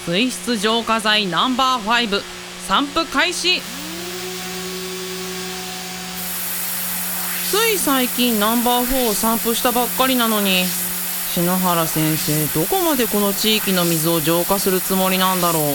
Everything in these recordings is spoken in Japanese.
水質浄化剤ナンバー5散布開始。つい最近ナンバー4を散布したばっかりなのに、篠原先生どこまでこの地域の水を浄化するつもりなんだろう。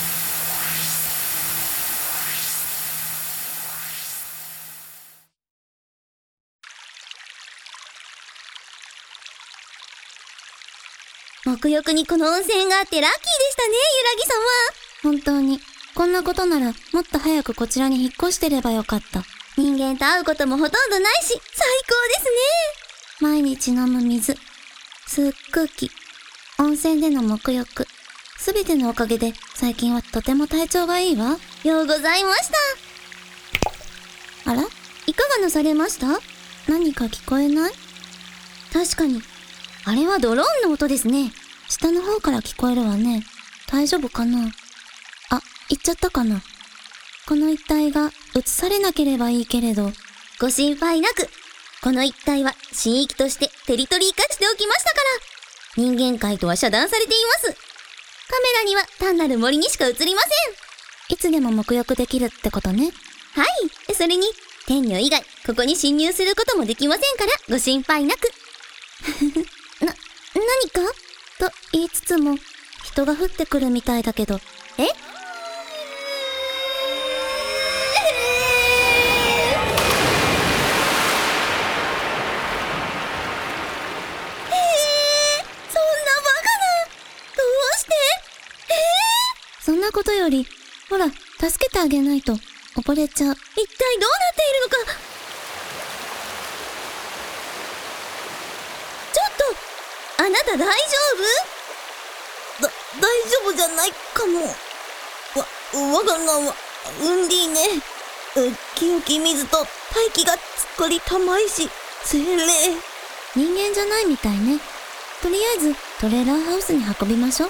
沐浴にこの温泉があってラッキーでしたね、ゆらぎ様。 本当に、こんなことならもっと早くこちらに引っ越してればよかった。 人間と会うこともほとんどないし、最高ですね。 毎日飲む水、吸う空気、温泉での沐浴、すべてのおかげで最近はとても体調がいいわ。 ようございました。 あら？ いかがなされました？ 何か聞こえない？ 確かに。あれはドローンの音ですね。 下の方から聞こえるわね。大丈夫かな？あ、行っちゃったかな。この一帯が移されなければいいけれど。 ご心配なく。この一帯は神域としてテリトリー化しておきましたから。人間界とは遮断されています。カメラには単なる森にしか映りません。 いつでも沐浴できるってことね。 はい。それに、天女以外、ここに侵入することもできませんから、ご心配なく。何かと言いつつも、人が降ってくるみたいだけど。 え？ そんなことより、ほら、助けてあげないと、溺れちゃう。 一体どうなっているのか。ちょっと、あなた大丈夫？ 大丈夫じゃないかも。我が名は、ウンディーネ。清き水と大気が作りたまいし、精霊。 人間じゃないみたいね。とりあえず、トレーラーハウスに運びましょう。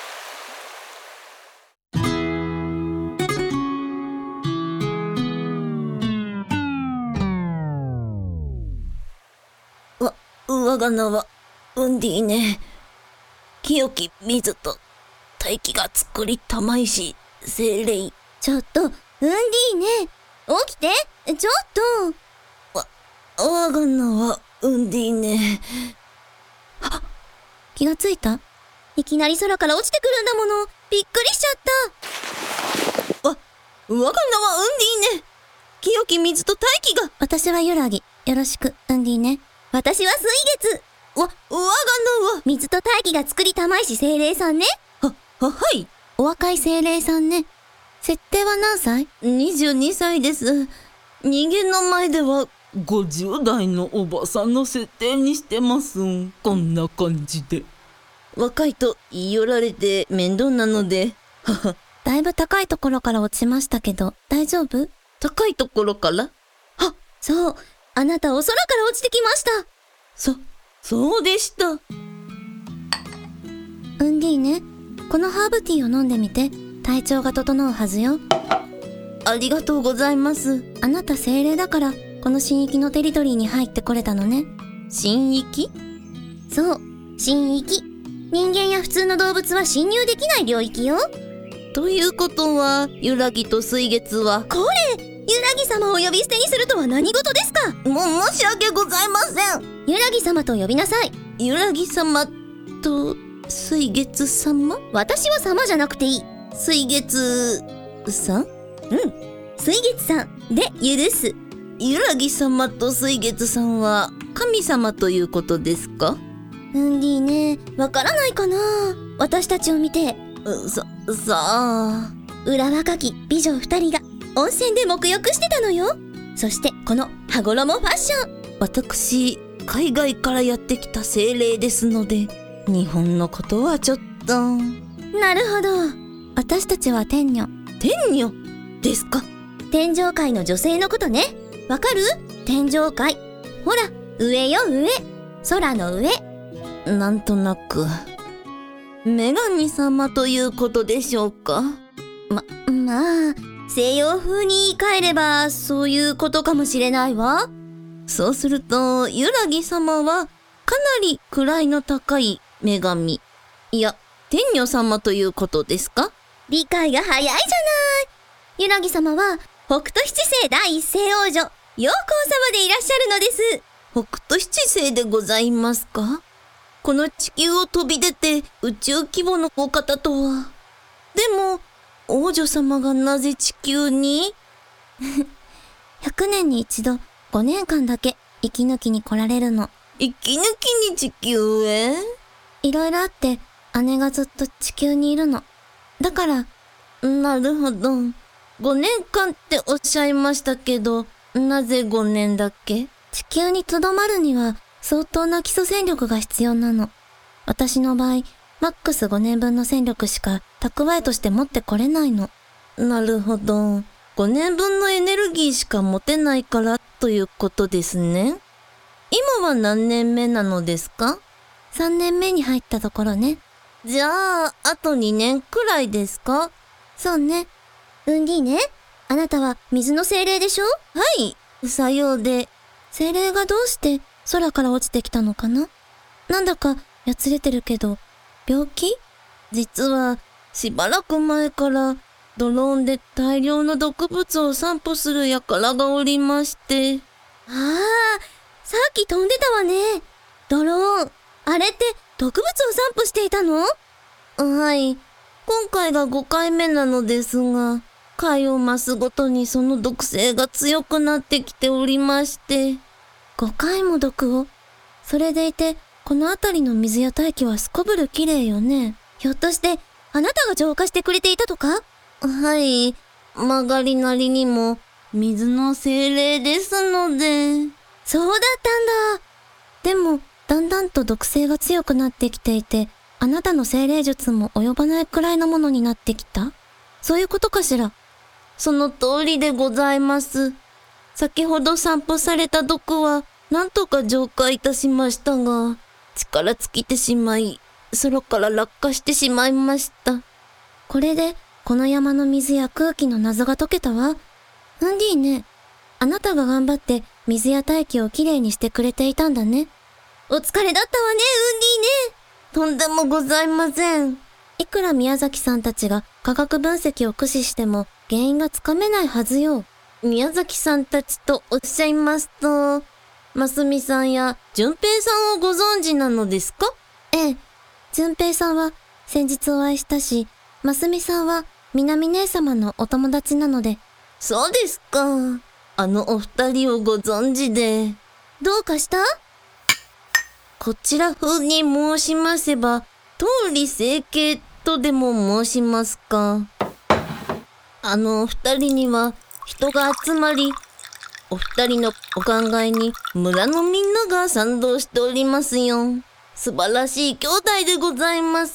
我が名は、ウンディーネ。清き水と大気が作りたまいし、精霊。 ちょっと、ウンディーネ。起きて。ちょっと。我が名は、ウンディーネ。 気がついた？ いきなり空から落ちてくるんだもの。びっくりしちゃった。 我が名はウンディーネ。清き水と大気が。 私はゆらぎ。よろしく、ウンディーネ。 私は水月。 我が名は水と大気が作りたまいし精霊さんね。 はい。 お若い精霊さんね。設定は何歳 ？22歳です。人間の前では50代のおばさんの設定にしてます。こんな感じで。若いと言い寄られて面倒なので。 だいぶ高いところから落ちましたけど、大丈夫？ 高いところから？ そう。あなたお空から落ちてきました。 そうでした。 ウンディーネ、このハーブティーを飲んでみて。体調が整うはずよ。 ありがとうございます。 あなた精霊だから、この神域のテリトリーに入ってこれたのね。 神域？ そう、神域。人間や普通の動物は侵入できない領域よ。 ということは、ゆらぎと水月は。 これ、ゆらぎ様を呼び捨てにするとは何事ですか？ 申し訳ございません。 ゆらぎ様と呼びなさい。 ゆらぎ様と水月様？ 私は様じゃなくていい。 水月さん？ 水月さんで許す。 ゆらぎ様と水月さんは神様ということですか？ ウンディね、わからないかな。私たちを見て。 さあ。 裏若き美女2人が温泉で沐浴してたのよ。そしてこの羽衣ファッション。 私、海外からやってきた精霊ですので、日本のことはちょっと。 なるほど。 私たちは天女。 天女ですか？ 天上界の女性のことね。わかる？天上界。ほら、上よ上。空の上。 なんとなく。女神様ということでしょうか？ まあ、西洋風に言い換えれば、そういうことかもしれないわ。 そうすると、ゆらぎ様は、かなり位の高い女神。いや、 天女様ということですか？ 理解が早いじゃない。ゆらぎ様は、北斗七星第一世王女、陽光様でいらっしゃるのです。 北斗七星でございますか？この地球を飛び出て宇宙規模のお方とは。でも、王女様がなぜ地球に 100年に一度5年間だけ息抜きに来られるの。 息抜きに地球へ？ いろいろあって姉がずっと地球にいるの。だから、 なるほど。5年間っておっしゃいましたけど、なぜ5年だっけ？ 地球にとどまるには相当な基礎戦力が必要なの。私の場合、マックス5年分の戦力しか蓄えとして持ってこれないの。 なるほど。5年分のエネルギーしか持てないからということですね。今は何年目なのですか ？3年目に入ったところね。 じゃあ、あと2年くらいですか？ そうね。 うんりーね、あなたは水の精霊でしょ？ はい、さようで。 精霊がどうして空から落ちてきたのかな？なんだかやつれてるけど、病気？ 実は、しばらく前からドローンで大量の毒物を散布する輩がおりまして。 ああ、さっき飛んでたわね。ドローン、あれって毒物を散布していたの？ はい。今回が5回目なのですが、回を増すごとにその毒性が強くなってきておりまして。 5回も毒を？それでいて、この辺りの水や大気はすこぶる綺麗よね。 ひょっとして、あなたが浄化してくれていたとか？ はい。曲がりなりにも、水の精霊ですので。 そうだったんだ。 でも、だんだんと毒性が強くなってきていて、あなたの精霊術も及ばないくらいのものになってきた？そういうことかしら？ その通りでございます。先ほど散布された毒は、なんとか浄化いたしましたが、力尽きてしまい、空から落下してしまいました。 これで、この山の水や空気の謎が解けたわ。うんりーね。あなたが頑張って水や大気をきれいにしてくれていたんだね。 お疲れだったわね、 とんでもございません。 いくら宮崎さんたちが科学分析を駆使しても原因がつかめないはずよ。 宮崎さんたちとおっしゃいますと、ますみさんや淳平さんをご存知なのですか？ ええ。淳平さんは先日お会いしたし、ますみさんは南姉様のお友達なので。 そうですか。あのお二人をご存知で。 どうかした？ こちら風に申しませば、通り整形とでも申しますか。あのお二人には人が集まり、お二人のお考えに村のみんなが賛同しておりますよ。素晴らしい兄弟でございます。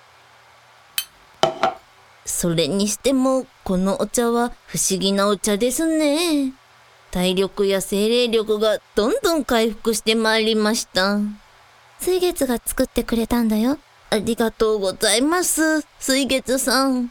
それにしても、このお茶は不思議なお茶ですね。体力や精霊力がどんどん回復してまいりました。 水月が作ってくれたんだよ。 ありがとうございます、水月さん。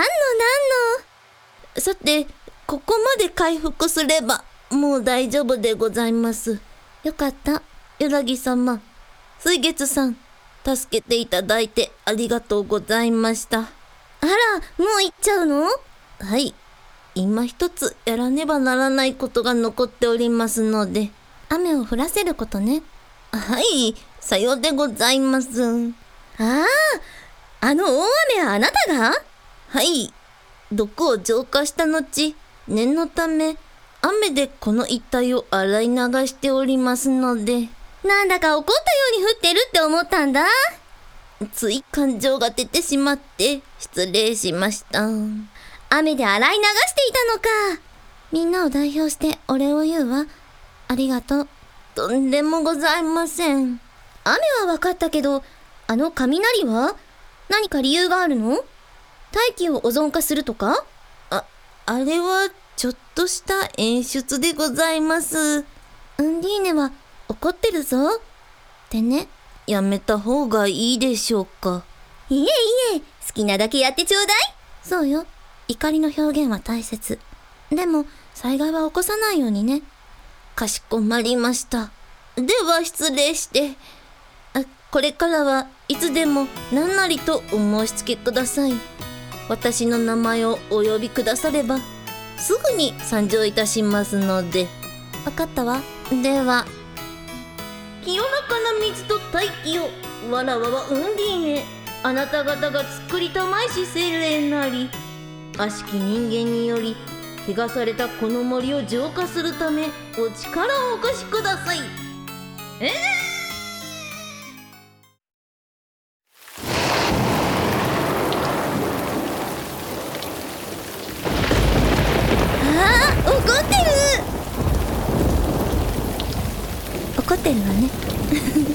さて、ここまで回復すれば、もう大丈夫でございます。 よかった。 ゆらぎ様、水月さん、助けていただいてありがとうございました。 あら、もう行っちゃうの？ はい。今一つやらねばならないことが残っておりますので。 雨を降らせることね。 はい、さようでございます。 ああ、あの大雨はあなたが？ はい。毒を浄化した後、念のため、雨でこの一帯を洗い流しておりますので。 なんだか怒ったように降ってるって思ったんだ。 つい感情が出てしまって失礼しました。 雨で洗い流していたのか。 みんなを代表してお礼を言うわ。ありがとう。 とんでもございません。 雨は分かったけど、あの雷は？何か理由があるの？大気をオゾン化するとか？ あれはちょっとした演出でございます。 ウンディーネは怒ってるぞ。でね。 やめた方がいいでしょうか。 いえいえ、好きなだけやってちょうだい。 そうよ。怒りの表現は大切。でも、災害は起こさないようにね。 かしこまりました。では失礼して。 これからはいつでも何なりとお申し付けください。私の名前をお呼びくださればすぐに参上いたしますので。 わかったわ。では、 清らかな水と大気をわらわはうんりね。あなた方が作りたまいし精霊なり悪しき人間により汚されたこの森を浄化するためお力をお貸しください。 怒ってる怒ってるわね。